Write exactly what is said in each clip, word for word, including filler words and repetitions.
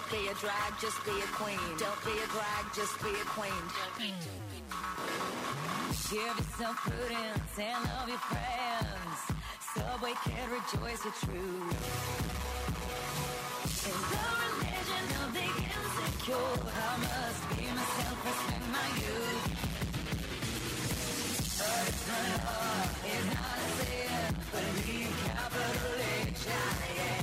be a drag, just be a queen. Don't be a drag, just be a queen. Give yourself prudence and love your friends. Subway can rejoice your truth. In the religion of the insecure, I must be myself, respect my youth. But it's not love, it's not a sin, but a need capital H I M.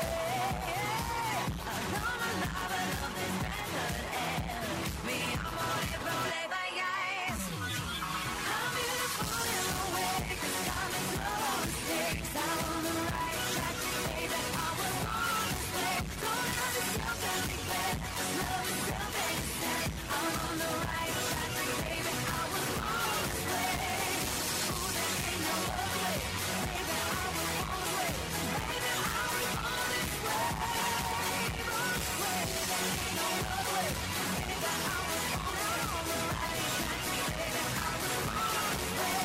I'm alive, I love this method, and me, I'm on it, rolling my eyes. I'm beautiful in a way, 'cause time is no mistakes. I'm on the right track, baby, I was born this way. Don't have to self-medicate, 'cause love is self-medicate. I'm on the right track, baby, I was born this way. Ooh, there ain't no other way, baby, I was born this way. Baby, I was born this way. Born this way, there ain't no other way, baby, I was born on the right track, baby, I was born this way.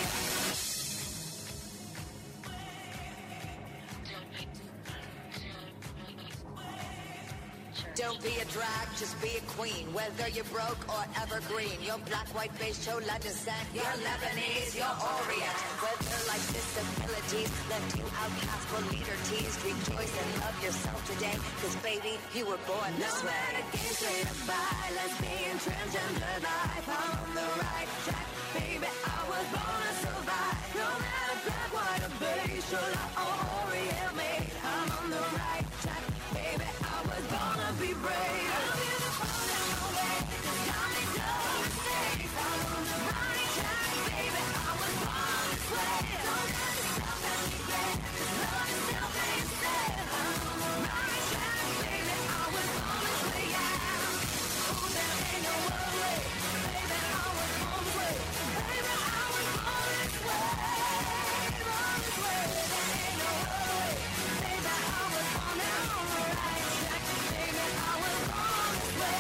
Don't be a drag, just be a queen. Whether you're broke or evergreen, you're black, white, beige, chola descent, you're Lebanese, you're Orient. Whether life's disabilities left you outcast or leader teased, rejoice and love yourself today, 'cause baby, you were born this way. No matter gay, straight or bi, lesbian, transgender life, I'm on the right track, baby, I was born to survive. No matter black, white, or beige, chola or Orient made, I'm on the right track, baby, I was born to be brave. I'm beautiful in a way, 'cause time is no mistakes. I'm on the right track, baby, I was born this way. Don't have to self-medicate, 'cause love is self-medicate. I'm on the right track, baby, I was born this way, yeah. Ooh, there ain't no other way, baby, I was born this way. Baby, I was born this way. Born this way, there ain't no other way, baby, I was born on the right track, baby, I was born this way.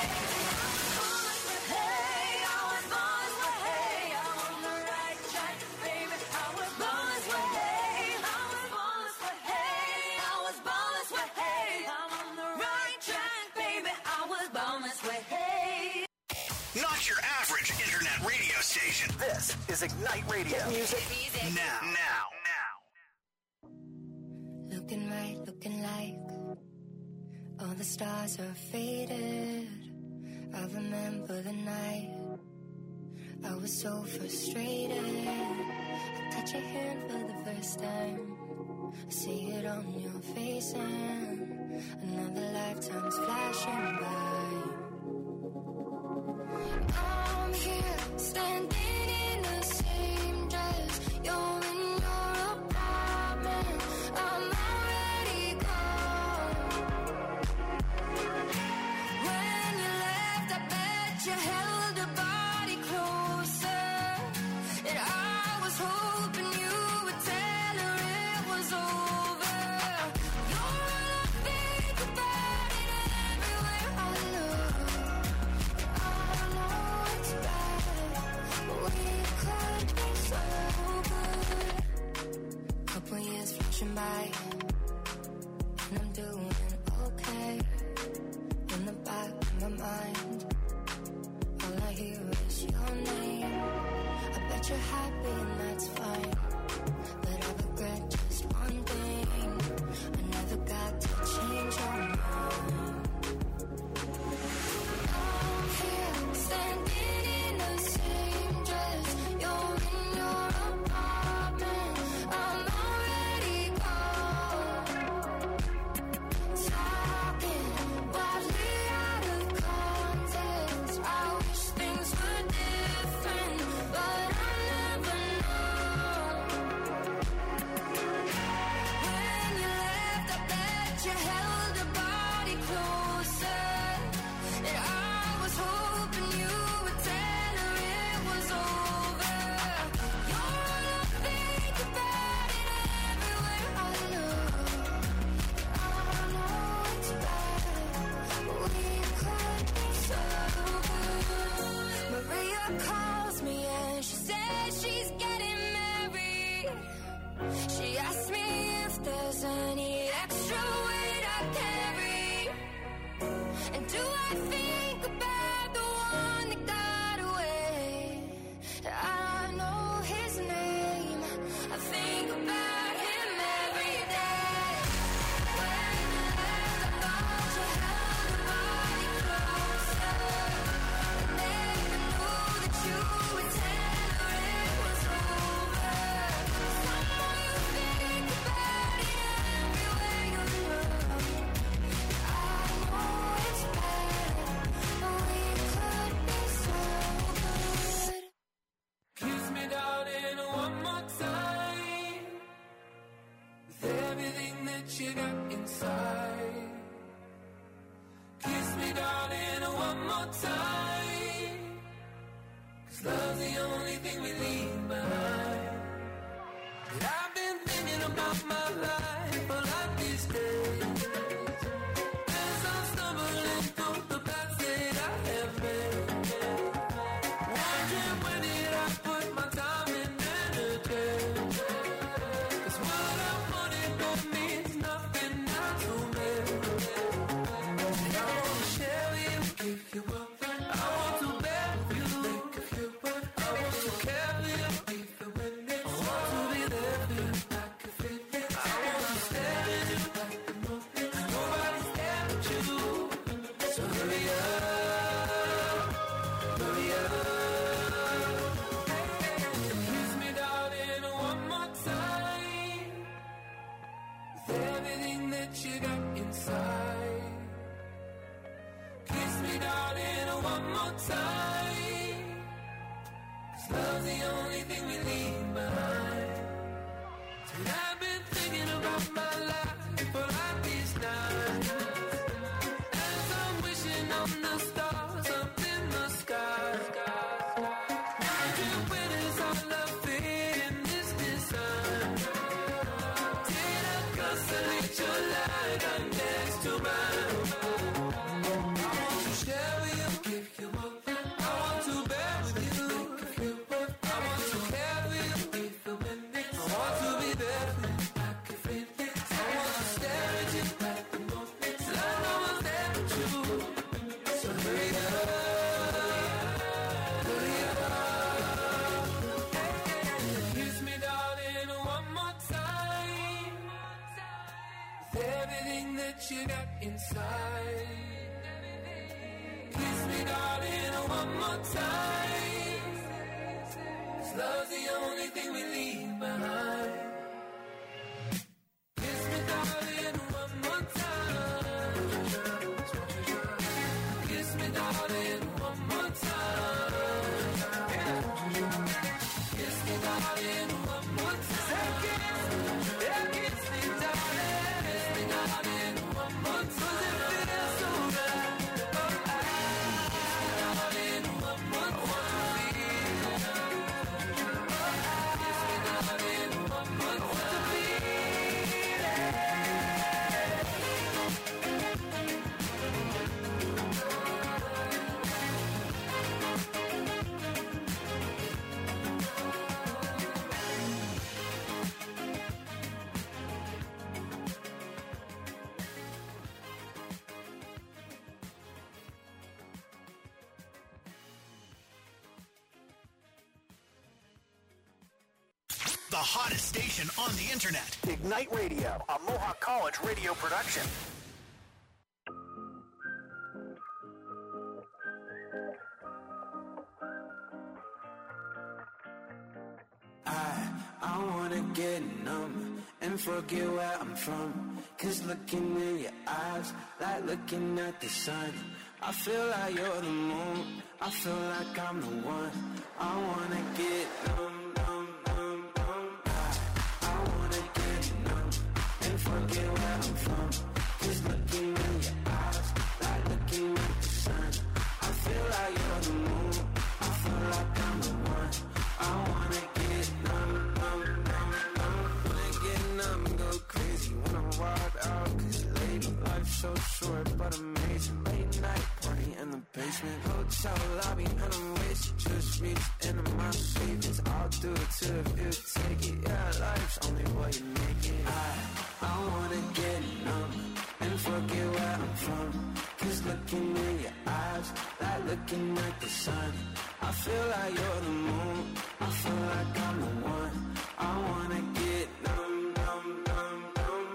Hey, I was born this way. I'm on the right track, baby, I was born this way. I was born this way. Hey, I was born this way. I'm on the right track, baby, I was born this way. Not your average internet radio station. This is Ignite Radio. Music. Now, now, now. Looking right, looking like all the stars are faded. I remember the night I was so frustrated. I touch your hand for the first time. I see it on your face and another lifetime's flashing by. I'm here, standing in the same dress. You're in your apartment. I'm already gone. When you left, I bet you held a body closer. And I was hoping you would tell her it was over. You're all I think about. one more time. 'Cause love's the only thing we leave behind. But I've been thinking about my life a lot these days, as I'm stumbling through the paths that I have made, wondering where did I put my time and energy. 'Cause what I wanted don't means nothing now to me. And I want to share with you, give you up. I want to bear with you, think of you. I want to care for you, even when it's I want to be there for you, like a fit. I want to stare at you like the moon. Nobody's there but you. So hurry up, hurry up. Kiss me, darling, one more time. With everything that you got inside. Kiss me, darling, one more time. 'Cause love's the only thing we leave behind. And I've been thinking about my life for like these nights, as I'm wishing on the stars up in the sky. Wondering where does our love fit in this design? Did I constellate your light right next to mine? I want to share with you, give you up. I want to bear with you, give you up. I want to care with you, even when it's I want to be there for you, like a fit. I want to stare at you like the moon. Like no one's there but you. So hurry up, hurry up. Kiss me, darling, one more time. With everything that you got inside. Kiss me, darling, one more time. 'Cause love's the only thing we leave behind. Kiss me, darling, one more time. Kiss me, darling, one more time. Kiss me, darling, one more time. Yeah, kiss me, darling. Kiss me, darling, one more time. 'Cause it feels so right. Oh, I, darling, one more time. Kiss me, darling, one more time. The hottest station on the internet. Ignite Radio, a Mohawk College radio production. I, I wanna get numb and forget where I'm from. 'Cause looking in your eyes, like looking at the sun. I feel like you're the moon, I feel like I'm the one. I wanna get numb, numb, numb, numb. I, I wanna get numb and forget where I'm from. 'Cause looking in your eyes, like looking at the sun. I feel like you're the moon, I feel like I'm the one. I wanna get numb, numb, numb, numb. Wanna get numb and go crazy, wanna wild out. 'Cause lady, life's so short but amazing. Late night party in the basement, hotel lobby and I'm wasted. Just reached into my savings, I'll do it too if you take it. Yeah, life's only what you make it. I, I wanna get numb and forget where I'm from. 'Cause looking in your eyes, like looking at the sun. I feel like you're the moon, I feel like I'm the one. I wanna get numb, numb, numb, numb.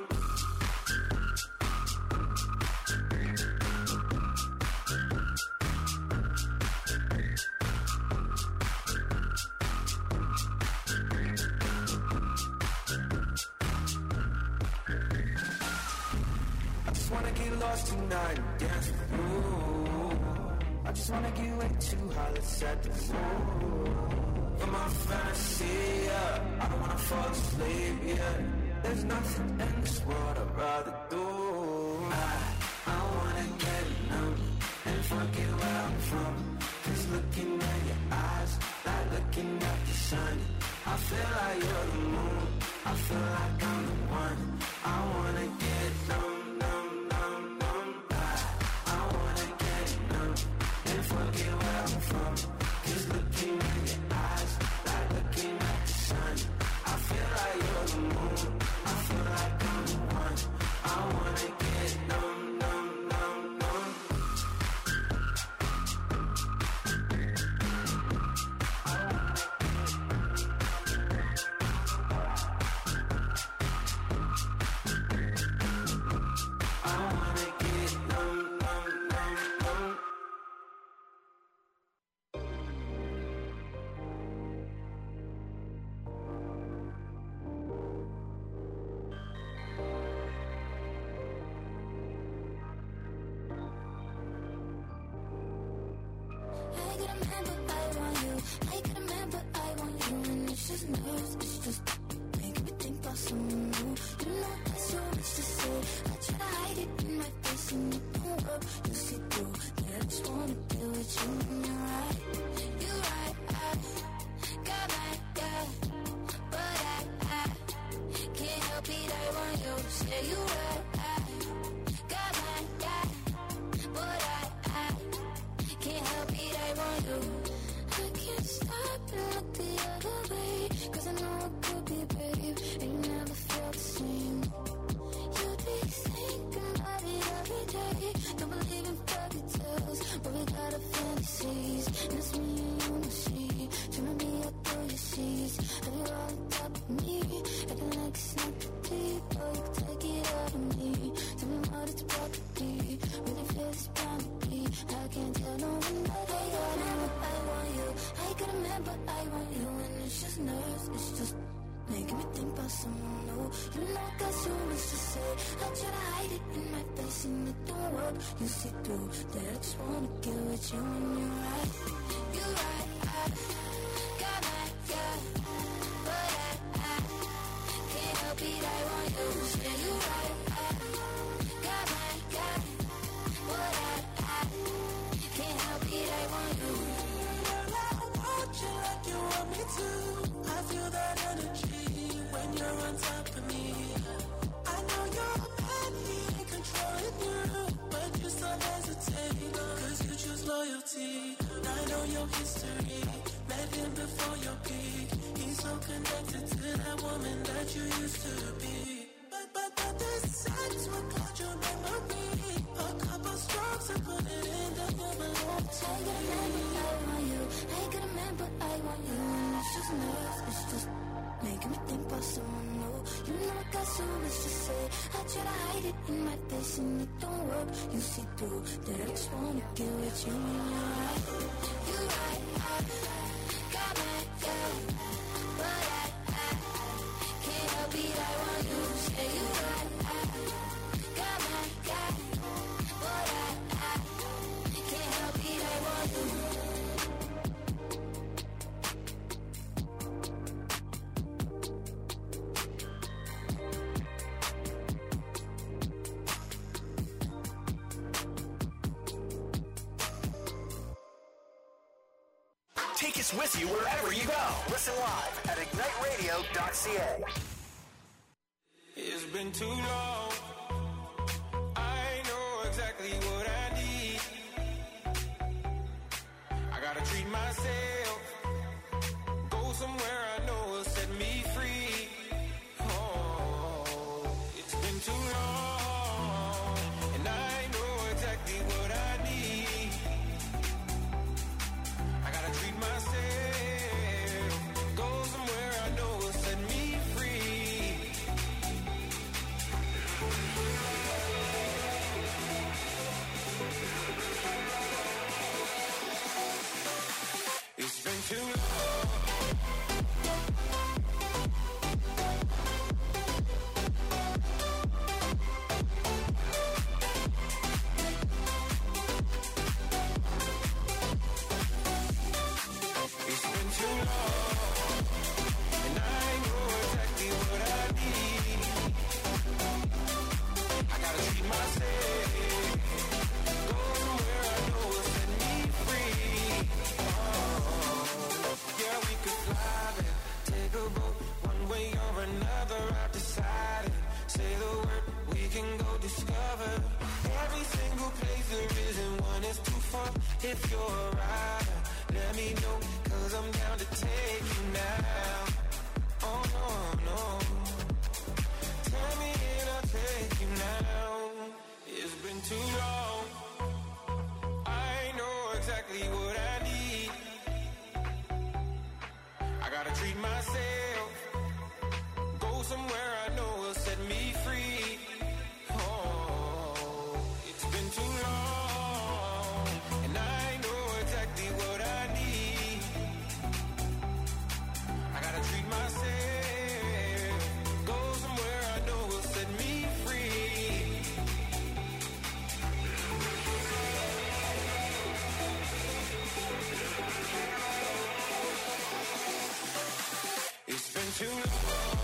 I just wanna get lost tonight and dance with you. I just wanna get way too high, let's set the mood. For my fantasy, yeah, I don't wanna fall asleep, yeah. There's nothing in this world I'd rather do. I, I wanna get numb and forget where I feel like you're the moon, I feel like I'm the one. I wanna get numb, numb, numb, numb. I, I wanna get numb and forget where I'm from. Cause looking in your eyes, like looking at the sun. I feel like you're the moon, I feel like I'm the one. I wanna get numb, numb, numb, numb. I wanna get numb, numb, numb, numb. I get a man, but I want you. I get a man, but I want you. And it's just nerves, it's just making me think about someone new. You know there's so much to say. I try to hide it in my face and it don't work. You see through, yeah, I just wanna deal with you. And you're right, you're right. I got my guy, but I, I can't help it. I want you. Yeah, you're right. I got my guy, but I, I can't help it, I want you. I can't stop and look the other way. Cause I know it could be brave and you never felt the same. You'd be thinking about it every day. Don't believe in fairy tales, but we got our fantasies. And it's me and you must see. Trying to be out through your seas. Have you all on top of me? Acting like it's not that deep. Oh, you can take it out of me. Tell me what it's about to be. Really feel it's bound to be. I can't tell no one that I got a man, but I want you. I got a man, but I want you. And it's just nerves, it's just making me think about someone new. You know I got so much to say. I try to hide it in my face and it don't work. You see through that I just wanna get with you. And you're right, you're right. I got my guy, but I, I can't help it, I want you. Yeah, you're right. I got my guy, but I, I can't help it, I want you. I want you like you want me to. I feel that energy when you're on top of me. I know you're bad, he ain't controlling you, but you still hesitate, cause you choose loyalty. I know your history, met him before your peak. He's so connected to that woman that you used to be. But, but, but this sex will cloud your memory. A couple strokes and put it in the woman. I got a man, but I want you. I got a man, but I want you. And it's just nerves, it's just making me think about someone new. You know I got so much to say. I try to hide it in my face and it don't work. You see through that I just wanna get with you. And you're right, you're right. I got my guy, but I, I can't help it, I want you. Yeah, you're right. I got my guy, but I, I can't help it, I want you. Take us with you wherever you go. Listen live at ignite radio dot c a. It's been too long. I know exactly what I need. I gotta treat myself. Go somewhere I know will set me free. Oh, it's been too long. And I know exactly what I need. I gotta treat myself. Go somewhere I know will set me free. if you're a rider. Let me know, cause I'm down to take you now. Oh no, no. Tell me and I'll take you now. It's been too long. I know exactly what I need. I gotta treat myself. Go somewhere I know will set me free. Oh, it's been too long. And I know exactly what I need. I gotta treat myself. Go somewhere I know will set me free. It's been too long.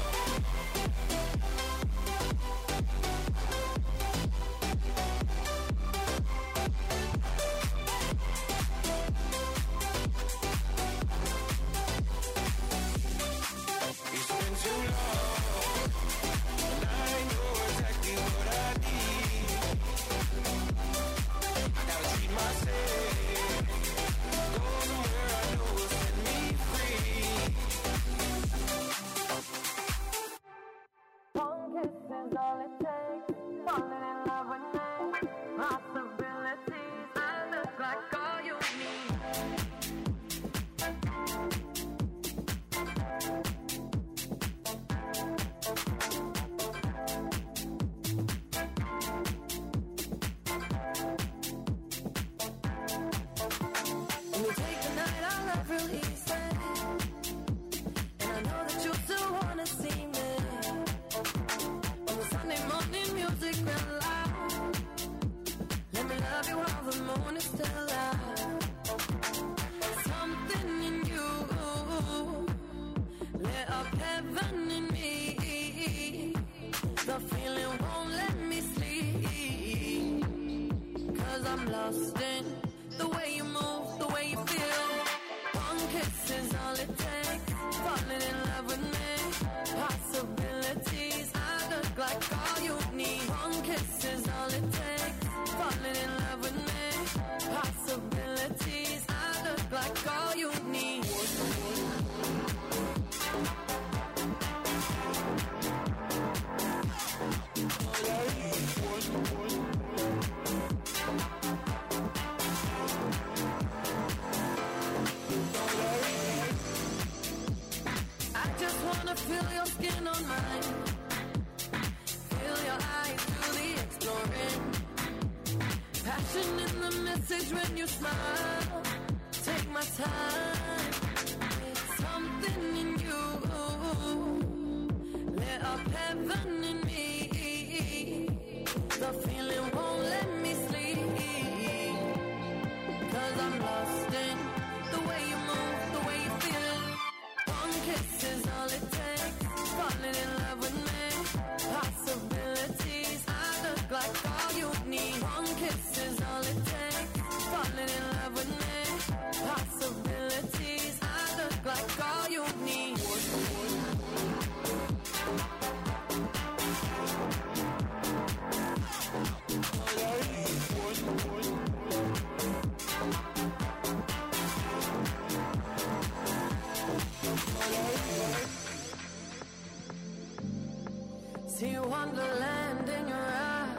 See wonderland in your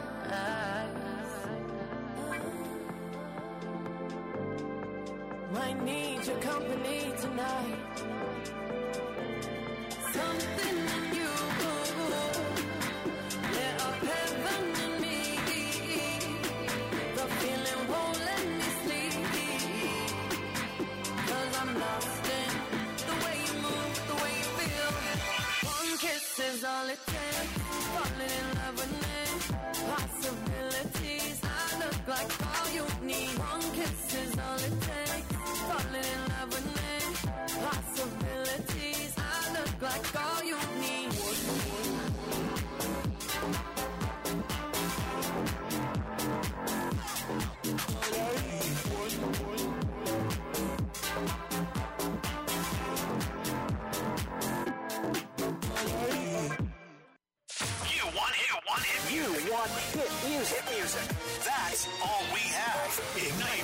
eyes. Might need your company tonight. Something in you lit up heaven in me. The feeling won't let me sleep, 'cause I'm lost in the way you move, the way you feel. One kiss is all it takes. Falling in love with me. Possibilities. I look like all you need. One kiss is all it takes. Falling in love with me. Possibilities. I look like all you need. You want hit music. Hit music. That's all we have. Ignite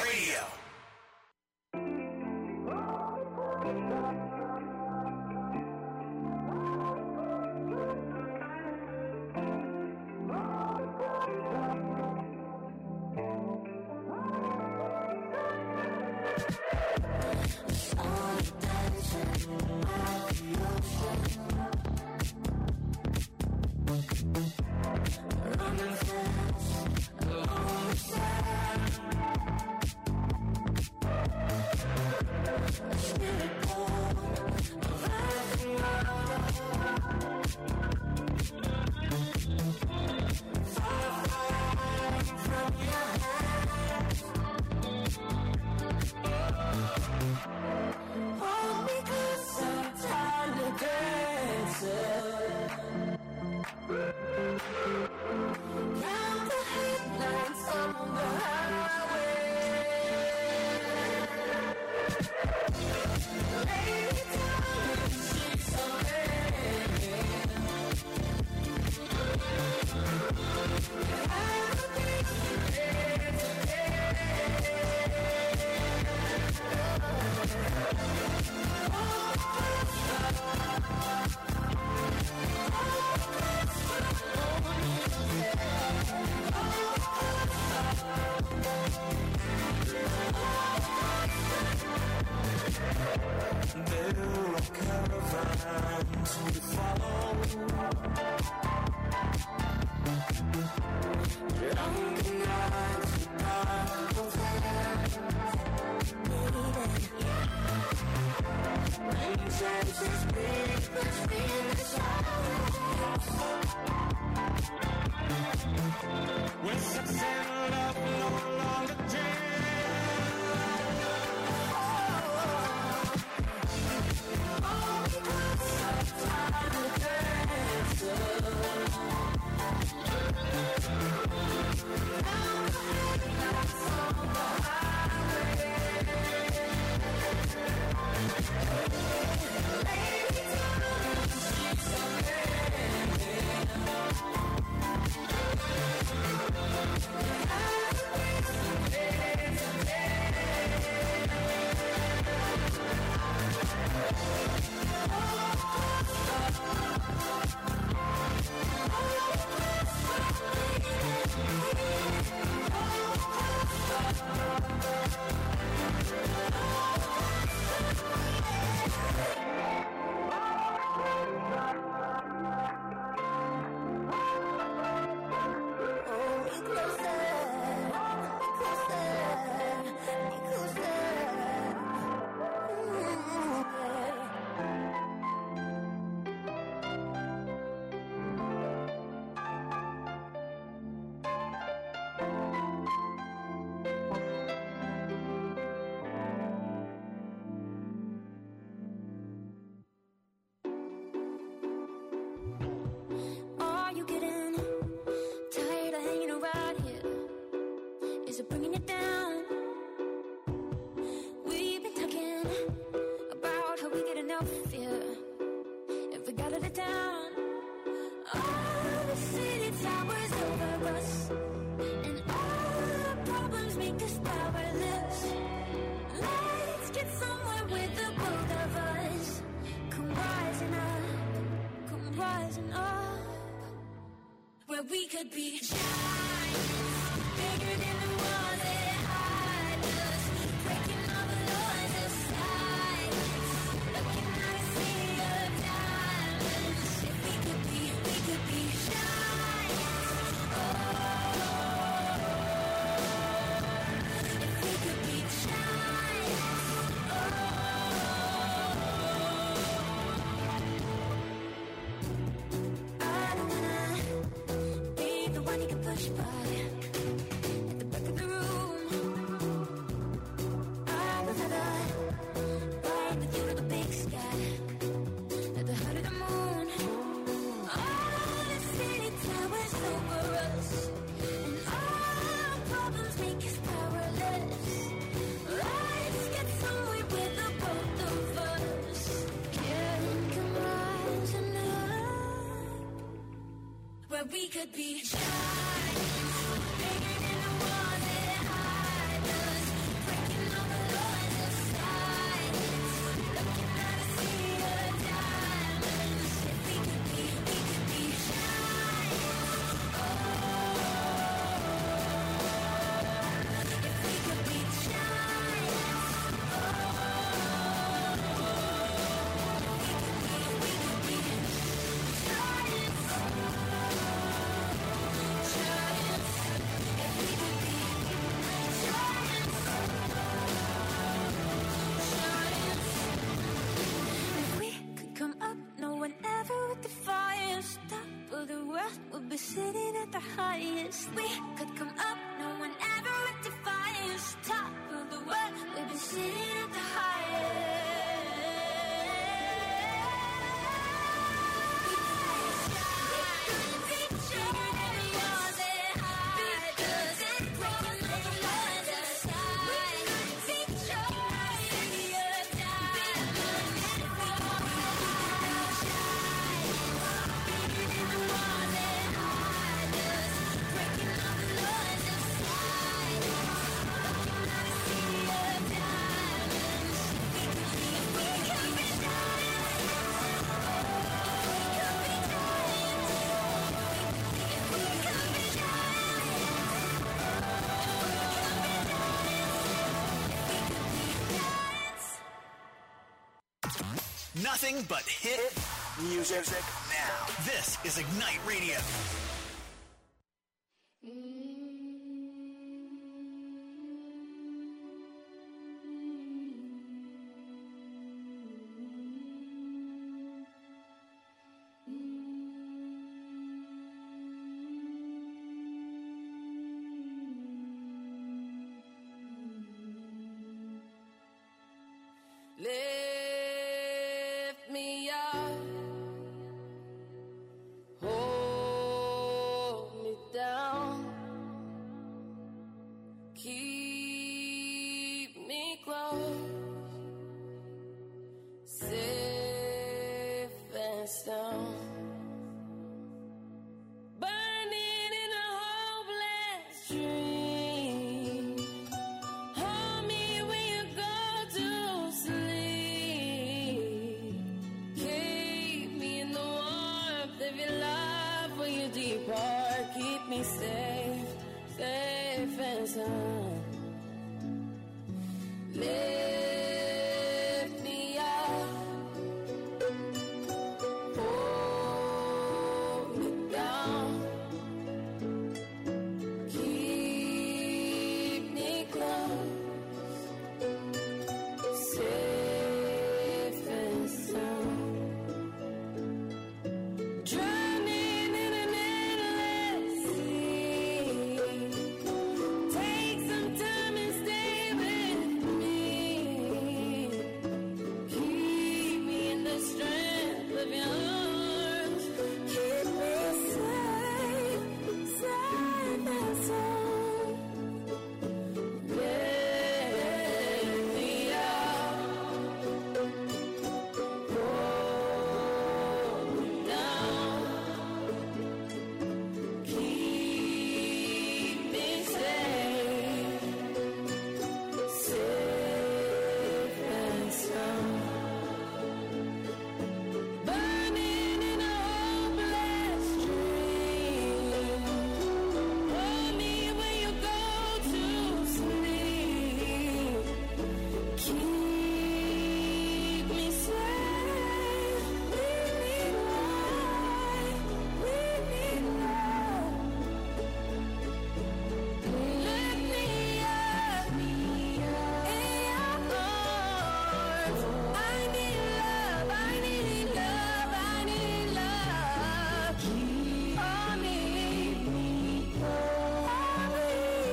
We could be giants, bigger than the walls that hide us, breaking all the laws of science, looking at a sea of diamonds. If we could be, we could be giants. Oh, if we could be giants. Oh, I don't wanna the one you can push by at the back of the room. I would rather ride with you to the big sky, at the heart of the moon. All the city towers over us, and all problems make us powerless. Let's get somewhere with the both of us. Can come rising up, where we could be giants, bigger than the walls that hide us, breaking all the laws of science, looking at a sea of diamonds. If we could be, we could be giants. Oh, if we could be giants. Oh, if we could be, we could be giants. Sitting at the highest, we could come up. No one ever would defy us. Top of the world, we'd be sitting at the highest. We nothing but hit music now. This is Ignite Radio. Lift me up, hold me down, keep me close, safe and sound. Burning in a hopeless dream. Hold me when you go to sleep. Keep me in the warmth of your love when you depart. Keep me safe, safe and sound. Lift me up, hold me down, keep me close, safe and sound. Drowning in an endless sea. Take some time and stay with me. Keep me in the strength of your arms. Keep me safe, safe and sound. Lift me up, hold me down, keep me safe, safe and sound. Burning in a hopeless dream. Hold me when you go to sleep. Keep me safe. We need light. We need love. Lift me up in your arms. I need love. I need love. I need love. On me, on me,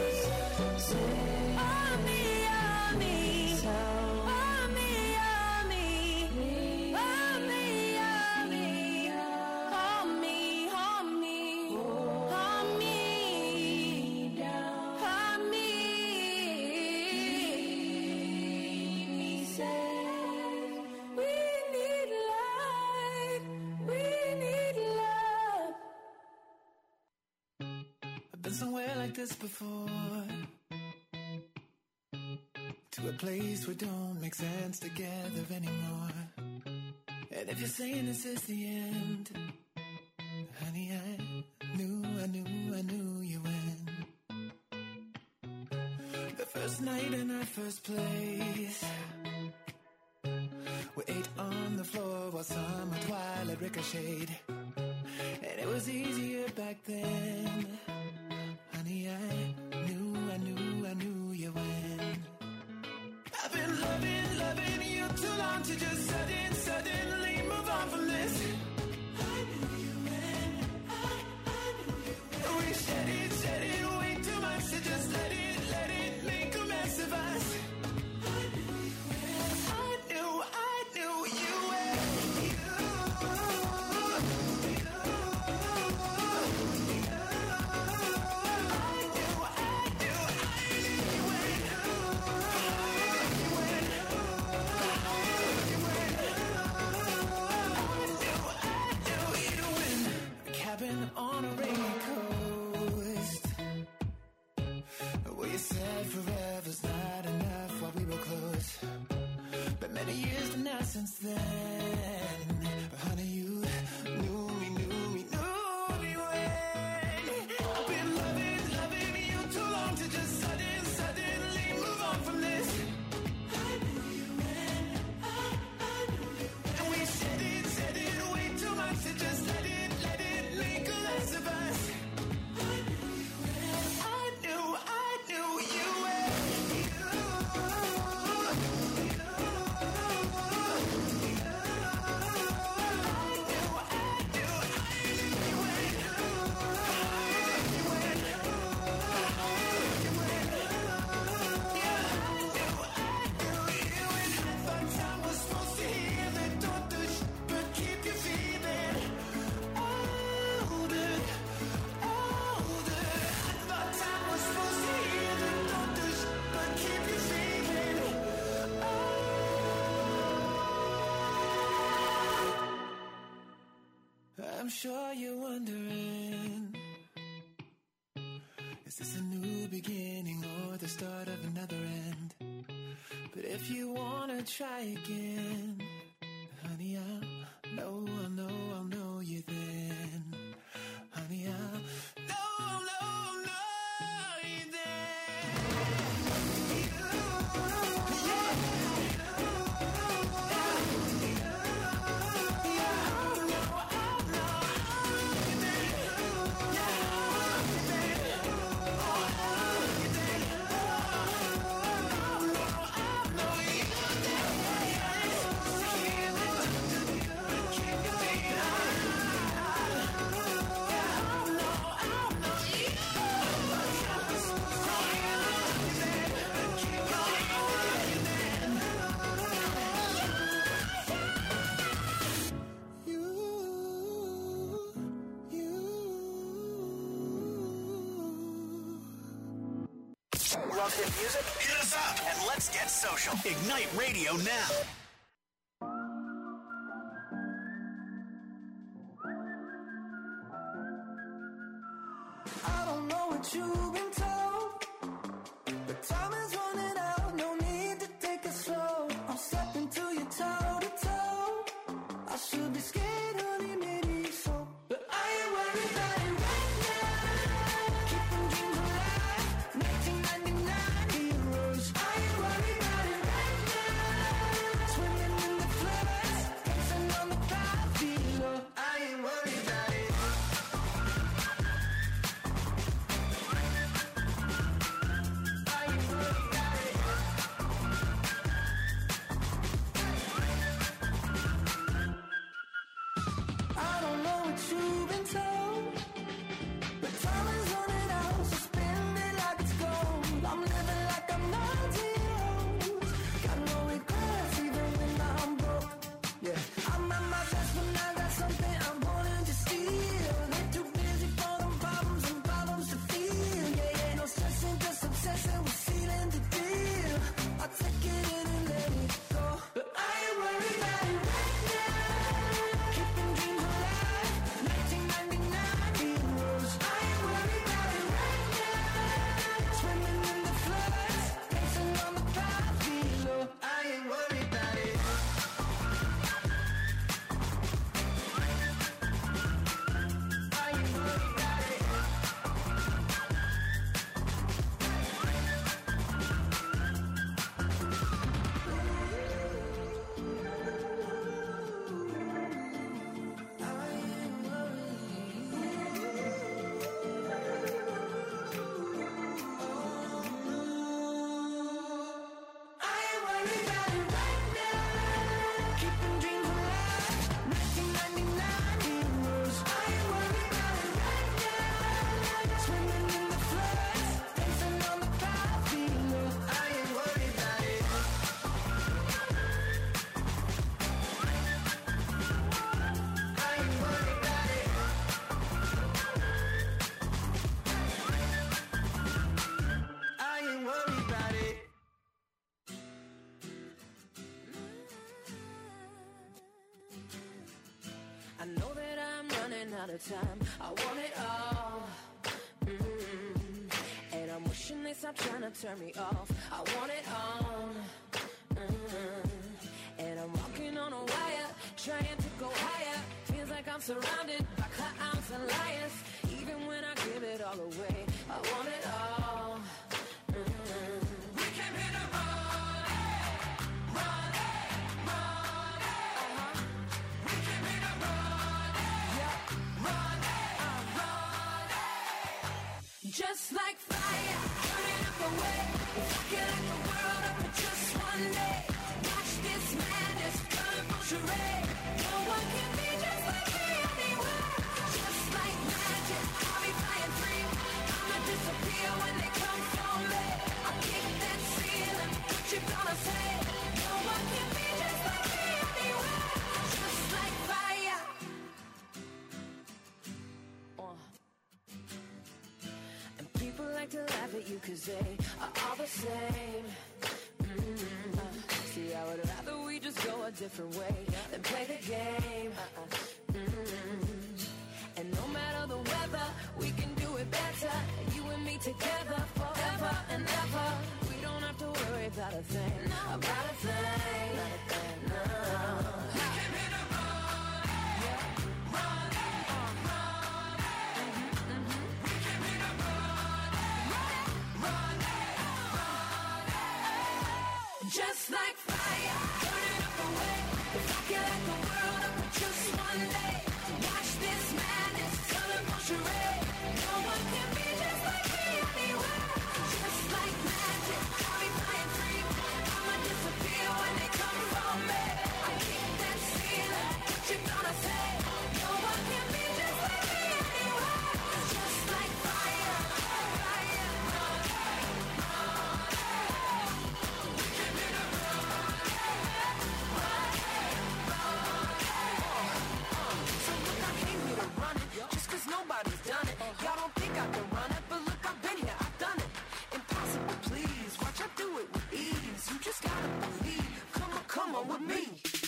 on me, on me, on me, on me, on me, on me, on me, on me, on me, on me, safe. We need light. We need love. I've been somewhere like this before. To a place where don't make sense together anymore. And if you're saying this is the end, honey, I knew, I knew, I knew you win. The first night in our first place, we ate on the floor while summer twilight ricocheted. And it was easier back then. Honey, I knew, I knew, I knew you win. I've been loving, loving you too long to just sudden, suddenly move on from this. I knew you win. I, I knew you win. We said it, said it way too much to just let it, let it make a mess of us. I knew you win. I knew, I knew you win. You, you, you. On a rainy coast, where you said forever's not enough while we were close. But many years now since then, but honey, you knew me, knew me, knew me when. I've been loving, loving you too long to just sudden, suddenly move on from this. I knew you when, I, I knew you when. And we I'm sure you're wondering, is this a new beginning or the start of another end? But if you wanna try again, honey, I'll know, I'll know, I'll know you then. Honey, I'll know, I'll know, I'll know you then. You, yeah. Love hit music? Hit us up and let's get social. Ignite Radio now. I don't know what you've been told, but time is running out. No need to take it slow. I'm stepping to you toe to toe. I should be scared, honey, maybe so, but I ain't worried about it right now. Keeping dreams alive, nineteen ninety-nine heroes. I ain't worried about it right now. Swimming in the floods, dancing on the cloud below. I ain't worried about it. I don't know what you've been told, but time is running out, so spend it like it's gold. I'm living like I'm nineteen years. Got no regrets even when I'm broke. Yeah, I'm at my best when I got something I'm wanting to steal. They're too busy for them problems and problems to feel. Yeah, yeah, no stressing, just obsessing with sealing the deal. I take it in and let it go, but I ain't worried about it right now. Keeping dreams alive, nineteen ninety-nine heroes. I ain't worried about it right now. Swimming in the floods, dancing on the cloud below. I ain't worried about it. I ain't worried about it. I ain't worried about it right now. Keeping dreams alive, nineteen ninety-nine heroes. I ain't worried about it right now. Swimming in the floods, dancing on the cloud below. I ain't worried about it. I ain't worried about it. I ain't worried about it. I know that I'm running out of time. I want it all. Mm. And I'm wishing they stop trying to turn me off. I want it all. Mm. And I'm walking on a wire, trying to go higher. Feels like I'm surrounded by clowns and liars. Even when I give it all away, I want it all. Mm. We came here to run, run, run. Uh-huh. We came here to run, yeah, run, uh, run. Just like fire, burning up away. If I could light the world up in just one day, watch this madness, colorful charade. No one can be just like me anywhere. Just like magic, I'll be flying free. I'ma disappear when they come for me. I'll kick that ceiling, what you gonna say? No one can be just like me anywhere. Just like fire. Uh. And people like to laugh at you cause they are all the same. Mm-hmm. Uh, see, I would rather we just go a different way than play the game. Uh-uh. Mm-hmm. matter the weather, we can do it better. You and me together forever and ever. We don't have to worry about a thing, no, about a thing, not a thing, no. We can hit a run, yeah. Run, uh, run, mm-hmm, mm-hmm. We can hit a run, run, run, run. Just like fire, burning up the way. If I could light the world up for just one day, watch this madness, colorful charade. No one can be just like me anywhere. Just like magic, I'll be flying free. I'ma disappear when they come for me. I keep that feeling, what you gonna say? No one can be just like me anywhere. Just like fire, fire, run, run. We can hit a run, run, run. So look, I came here to run it, just cause nobody's done it. Y'all don't think I can run it, but look, I've been here, I've done it. Impossible, please, watch I do it with ease. You just gotta believe, come on, come on with me.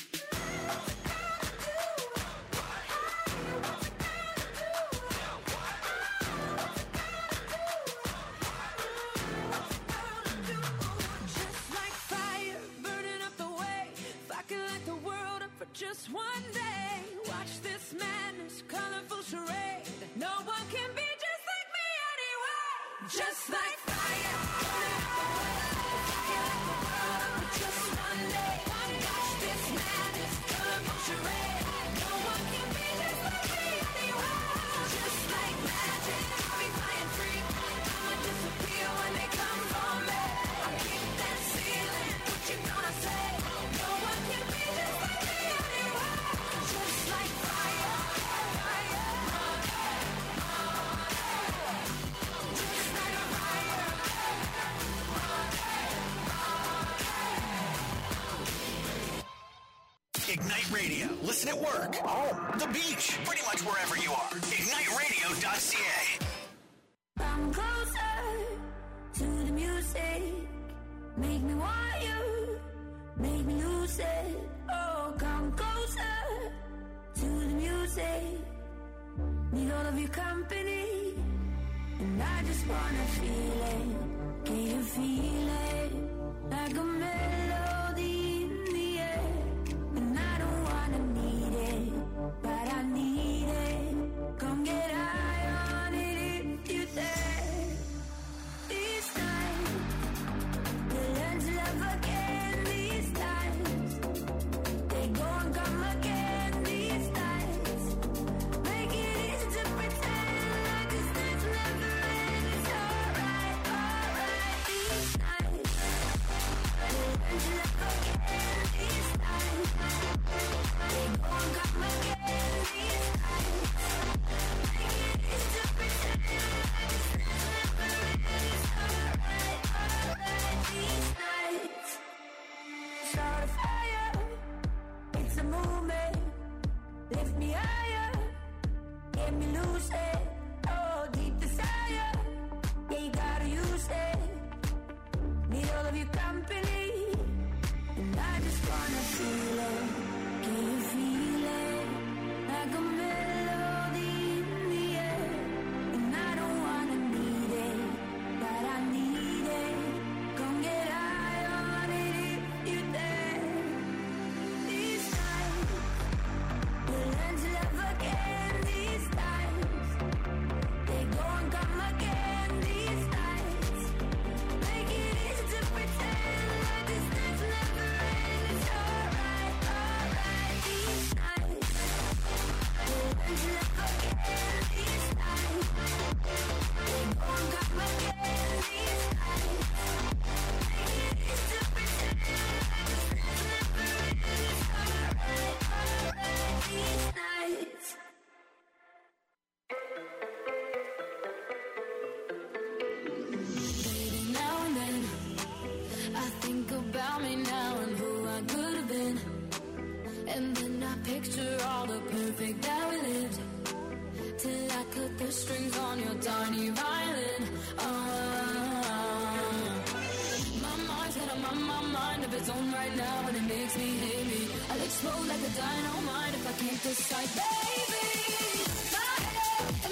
Just like fire, burning up the way. If I could light the world up for just one day, watch this madness, colorful charade. No one can be just like me anyway. Just like fire, burning up the way. If I could light the world up for just one day, watch this madness, colorful charade. No one can be just like me anyway. Just like magic, I'll be flying free. I'ma disappear when they come for me. I keep that feeling, what you gonna say? No one can be just like me anyway. Just like fire, fire, run, run. Just like fire, Ignite Radio. Listen at work, home, the beach, pretty much wherever you are. ignite radio dot c a. I'm closer to the music. Make me want you, make me lose it. Oh, come closer to the music. Need all of your company, and I just wanna feel it. Can you feel it? Like a melody in the air. And I don't wanna need it, but I need it. Come get high on it if you dare. These times, they learn to love again. These times, they go and come again. These times, make it easy to pretend like this night's never end. It's alright, alright. These times, they learn to love again. These times, they go and come again. These times, make it easy to pretend like this night's never end. It's alright, alright. These nights, start a fire. It's a movement. Lift me higher. Get me loose it. Oh, deep desire. Yeah, you gotta use it. Need all of your company. And I just wanna feel it. Can you feel it? Like a melody in the air. And I don't wanna need it, but I need it. Come get high on it if you dare. These times, they learn to love again. These times, they go and come again. These times, make it easy to pretend like this night's never end. It's alright, alright. These nights, they learn to love again. These times, they go and come again. These times, make it easy to pretend like this night's never end. It's alright, alright. These nights. Baby, now and then, I think about me now and who I could have been. And then I picture all the perfect that we lived. Till I cut the strings on your tiny violin. Oh, my mind's got a my, my mind of its own right now, and it makes me hate me. I'll explode like a dynamite if I can't decide, baby. My head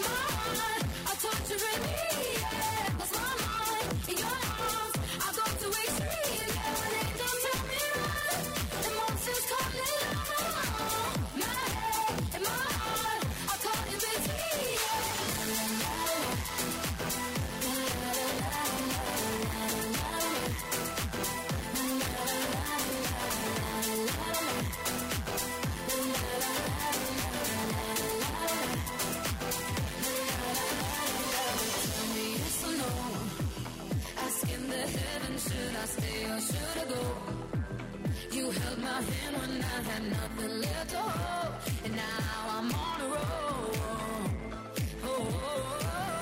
stay or should I go? You held my hand when I had nothing left to hold, and now I'm on a roll. Oh, oh, oh.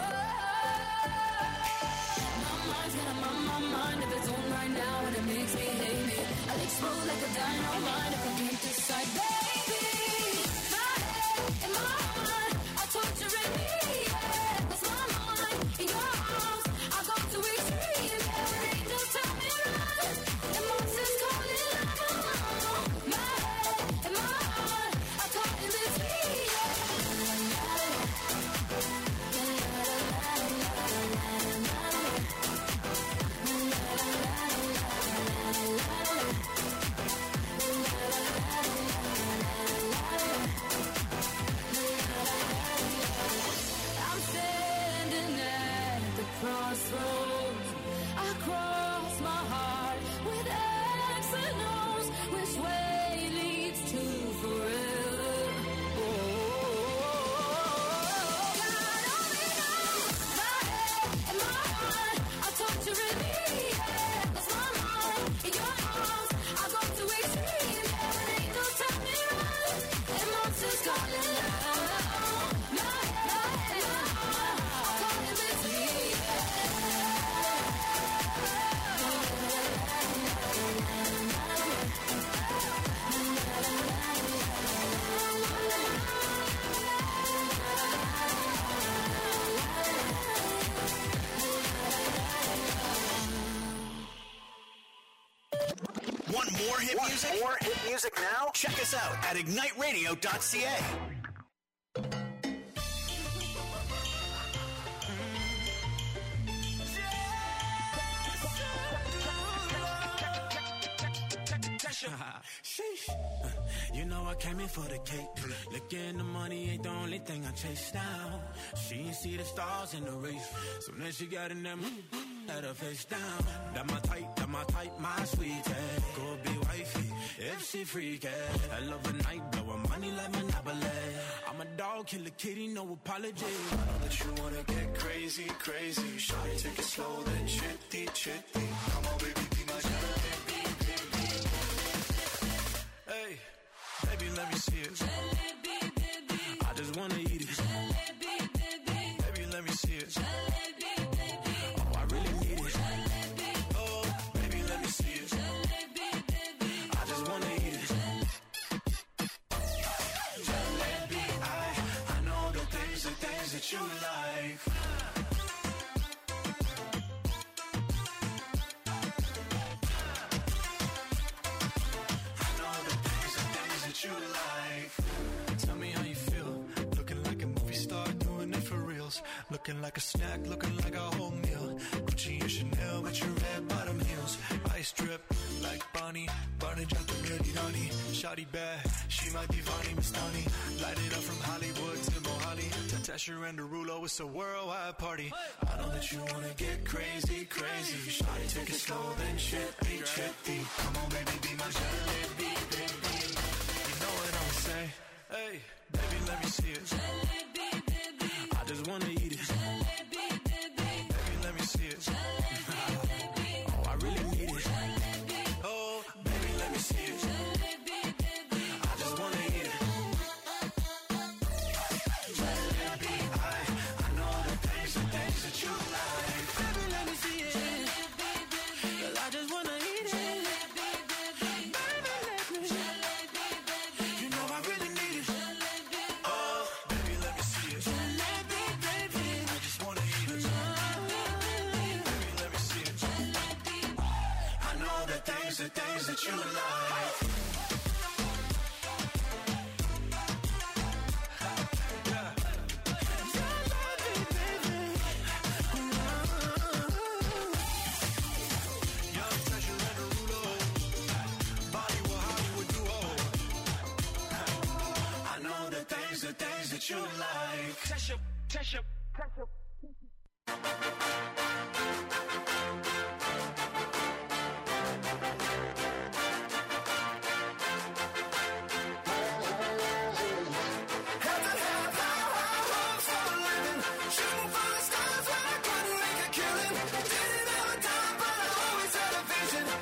My mind's got a my, my mind of its own right now, and it makes me hate me. I'll explode like a dynamite if I can't decide, baby. My head and my heart are torturing me. Yeah, 'cause my mind in your arms, I go to extreme. Yeah, angels tell me run, and monsters calling love. My head and my heart are caught in between. I'm standing at the crossroads. I cross my heart with X and O's. Which way leads to forever? Oh, God only knows. My head and my heart are torturing me. Yeah, 'cause my mind in your arms, I go to extreme. Yeah, angels tell me run, and monsters calling love. My head and my heart are caught in between. Want more hit Want music? more hit music now? Check us out at ignite radio dot c a. Sheesh. Uh, You know I came in for the cake. Looking the money ain't the only thing I chase now. She ain't see the stars in the race. So then she got in that mood, had her face down. That my type, that my type, my sweetie. Go be wifey if she freaky. I love a night, blowin' money like Monopoly. I'm a dog, kill a kitty, no apology. I know that you wanna get crazy, crazy. Shawty, take it slow, then chitty, chitty. Come on, baby, be my jalebi, baby. Hey, baby, let me see it. Jalebi, baby. I just wanna eat it. Jalebi, baby. Baby, let me see it. Jalebi, baby. Oh, I really need it. Jalebi, Oh, baby, let me see it. jalebi, baby. I just wanna eat it. Jalebi, I, I know the things, the things that you like. I know the things, the things that you like. Tell me how you feel. Looking like a movie star, doing it for reals. Looking like a snack, looking like a whole meal. Gucci and Chanel with your red bottom heels. Ice drip like Bonnie, Barney dropped the ready honey. Shawty bad, she might be Vonnie Mastani. Light it up from Hollywood to Mohali. Tatasha and Derulo, it's a worldwide party. I know that you wanna get crazy, crazy. Shawty, take it slow, then chippy, chippy. Come on, baby, be my jalebi, baby. You know what I'ma say? Hey, baby, let me see it. Jalebi, baby. I just wanna eat it. Jalebi, baby. Baby, let me see it. Jalebi, baby. Oh, I really need it. Jalebi, Oh, baby, let me see it. jalebi, baby. I just wanna eat it. Jalebi, I, I know the things, the things that you like. Baby, let me see it. Jalebi, baby. Girl, I just wanna eat it. Jalebi, baby. Baby, let me. Jalebi, baby. You know I really need it. Jalebi, Oh, baby, let me see it. jalebi, baby. I just wanna eat it. Baby, let me see it. I know the things, the things that you like. Young Treasure and Derulo. Bollywood, Hollywood duo. I know the things, the things that you like. Tesha, Tesha, Tesha. Shooting for the stars when I couldn't make a killing. Didn't have a dime, but I always had a vision.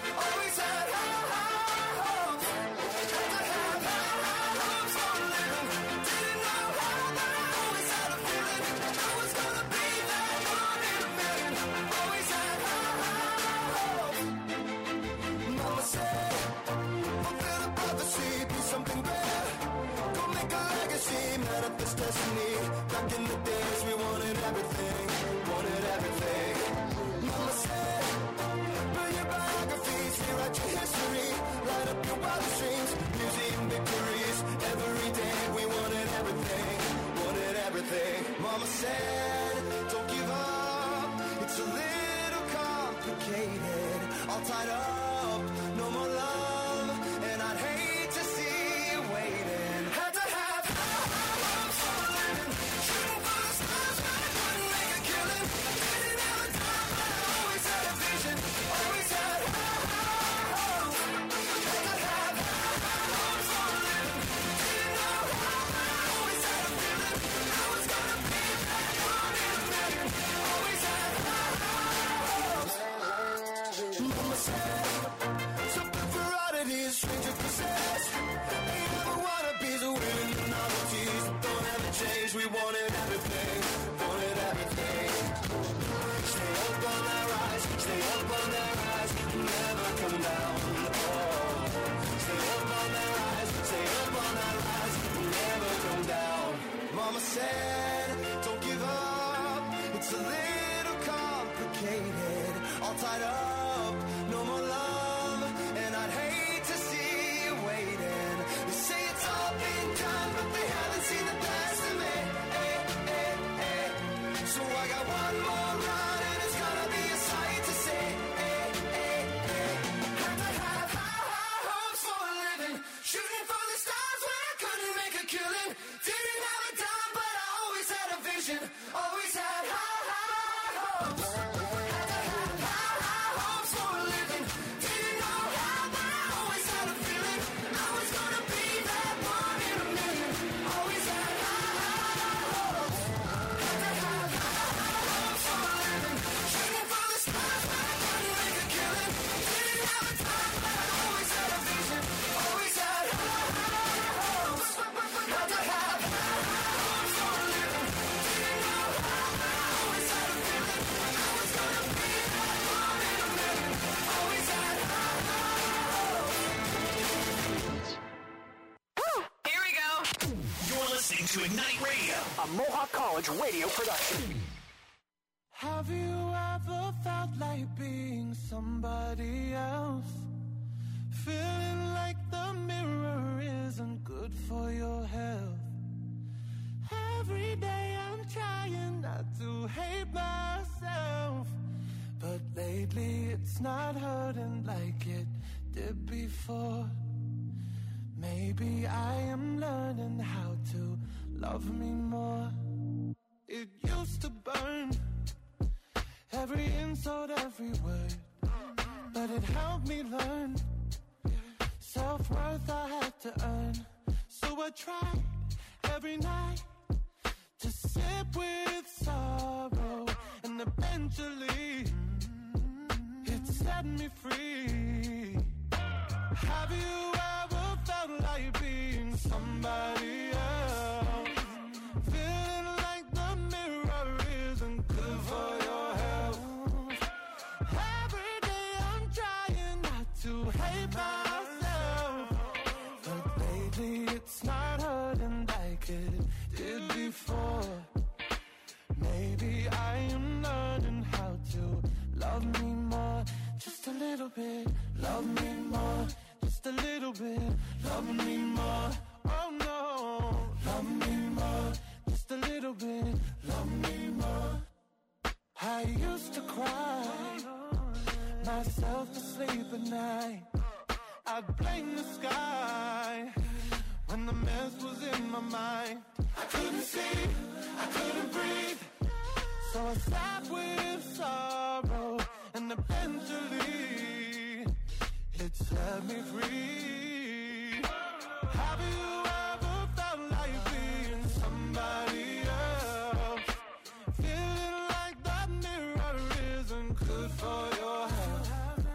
it's destiny. Back in the days we wanted everything, wanted everything. Mama said, burn your biographies, rewrite your history, light up your wildest dreams, museum victories. Every day we wanted everything, wanted everything. Mama said, don't give up, it's a little complicated, all tied up, no more love, and I'd hate to see you waiting. Had to have hopes for a living, shooting for the stars, but I couldn't make a killing. Didn't have a time, but I always had a vision, always had hopes. Had to have hopes for a living, didn't know how, but I always had a feeling I was gonna be that one in a million. Always had hopes. Mama said, something for oddities, stranger possessed. Ain't never wannabes, winning the novelties. Don't ever change, we wanted everything, wanted everything. Stay up on that rise, stay up on that rise, never come down. Oh. Stay up on that rise, stay up on that rise, never come down. Mama said, don't give up, it's a little complicated, all tied up, no more love, and I'd hate to see you waiting. They say it's all been done, but they haven't seen the best of me. Eh, eh, eh. So I got one more run, and it's gonna be a sight to see. Eh, eh, eh. Had to have high, high hopes for a living, shooting for the stars when I couldn't make a killing. Didn't have a dime, but I always had a vision, always had high, high hopes. Had to have high, high hopes for a living, didn't know how, but I always had a feeling I was gonna be that one in a million. Always had high, high hopes. Had to have high, high hopes for a living, shooting for the stars when I couldn't make a killing. Didn't have a time, but I always had a vision, always had high, high hopes. Had to have high, high hopes for a living, didn't know how, but I always had a feeling I was gonna be that one in a million. Always had high, high hopes. Here we go. You're listening to Ignite Radio, a Mohawk College radio production. Have you ever felt like being somebody else? Feeling like the mirror isn't good for your health. Every day I'm trying not to hate myself, but lately it's not hurting like it did before. Maybe I am learning how to love me more. It used to burn, every insult, every word, but it helped me learn self-worth I had to earn. So I tried every night to sit with sorrow, and eventually it set me free. Have you ever felt like being somebody else? Feeling like the mirror isn't good for your health. Every day I'm trying not to hate myself, but lately it's not hurting like it did before. Maybe I am learning how to love me more, just a little bit. Love me more, just a little bit. Love me more, oh no. Love me more, just a little bit. Love me more. I used to cry myself to sleep at night. I'd blame the sky when the mess was in my mind. I couldn't see, I couldn't breathe, so I sat with sorrow, and eventually it set me free. Have you ever felt like being somebody else? Feeling like that mirror isn't good for your health.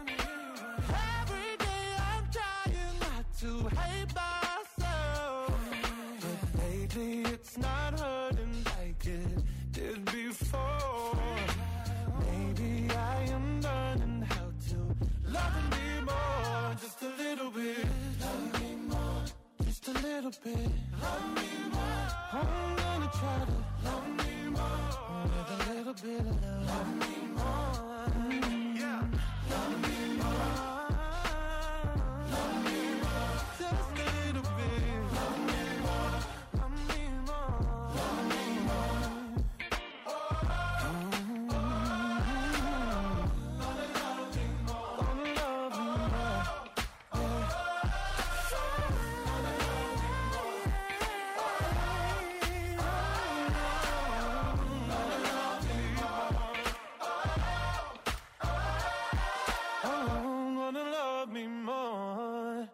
Every day I'm trying not to hate myself, but lately it's not hurting like it did before. Maybe I am learning how to love me more, just a little bit. Love me more, just a little bit. Love me more, oh no. try to love me more with a little bit of love. Love me more. Mm. Yeah. Love me more. Love me more. Just a little bit. Love me more. Love me more. Love me more. Oh, oh, mm. Gonna love me more. Gonna love me more. Oh, gonna love me more.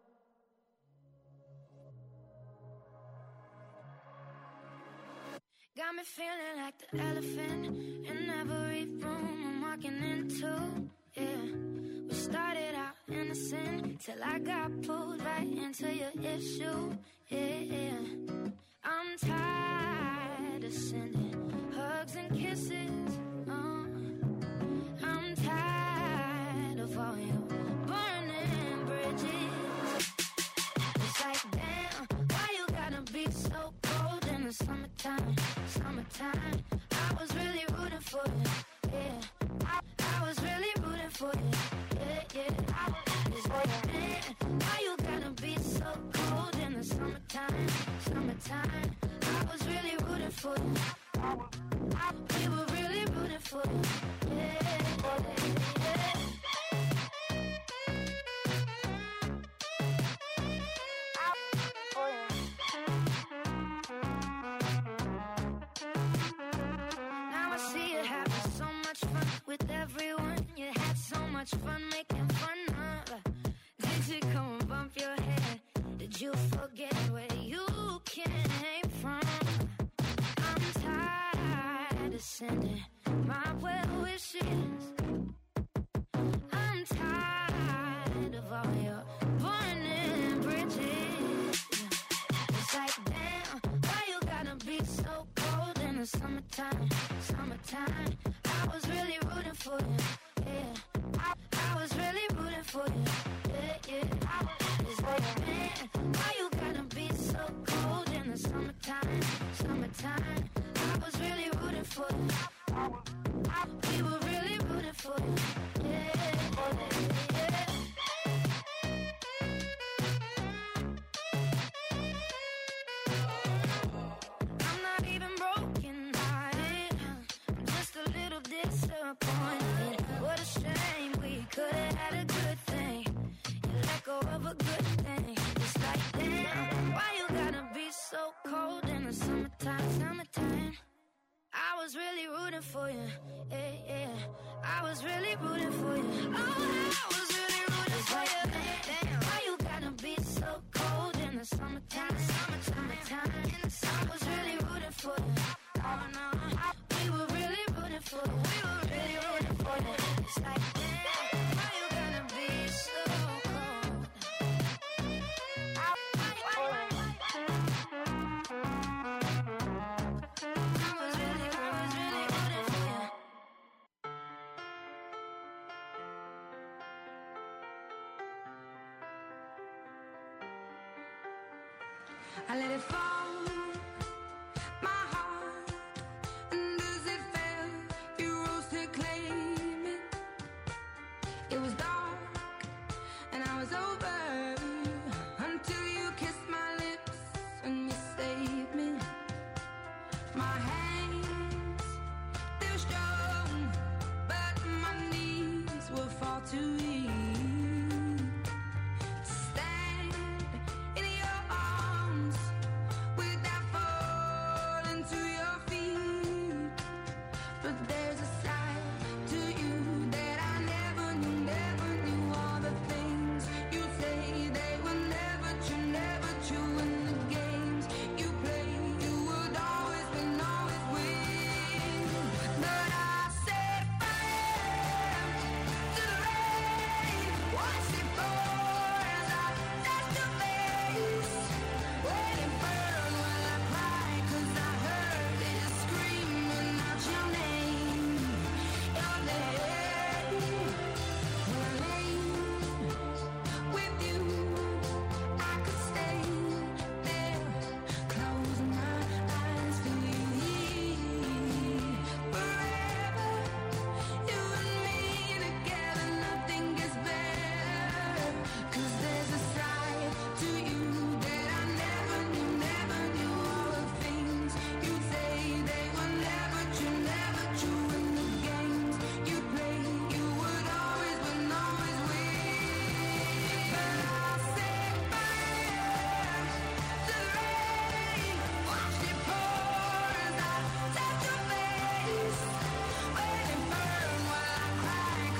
Got me feeling like the elephant in every room I'm walking into. Yeah, we started out innocent till I got pulled right into your issue. Yeah, yeah. I'm tired of sending hugs and kisses. Uh, I'm tired of all your burning bridges. It's like, damn, why you gotta be so cold in the summertime? Summertime, I was really rooting for you. Yeah, I, I was really rooting for you. Yeah, yeah. It's like, man, why you gotta be so cold in the summertime? Summertime, I was really rooting for you. We were really rooting for you. Yeah, yeah. Now I see you having so much fun with everyone. You had so much fun making fun of. Did you come and bump your head? Did you forget where you came from? I'm tired of sending my well wishes. I'm tired of all your burning bridges. It's like, damn, why you gotta be so cold in the summertime? Summertime, I was really rooting for you. Yeah, I, I was really rooting for you. Yeah, yeah. It's like, man, why you gotta be so cold in the summertime? Summertime, I was really rooting for you. We were really rooting for you. Yeah, yeah. I'm not even broken hearted, I'm just a little disappointed. What a shame, we could've had a good thing. You let go of a good thing. It's like, damn, why you gotta be so cold in the summertime? Summertime, I was really rooting for you. Yeah, yeah. I was really rooting for you. Oh, I was really rooting for you. Damn, why you gotta be so cold in the summertime? Summertime, summertime. In the summer, I was really rooting for you. Oh no, we were really rooting for you. We were really rooting for you. It's like, damn, why you gotta be so cold? I, I, I, I was really, I was really rooting for you. I let it fall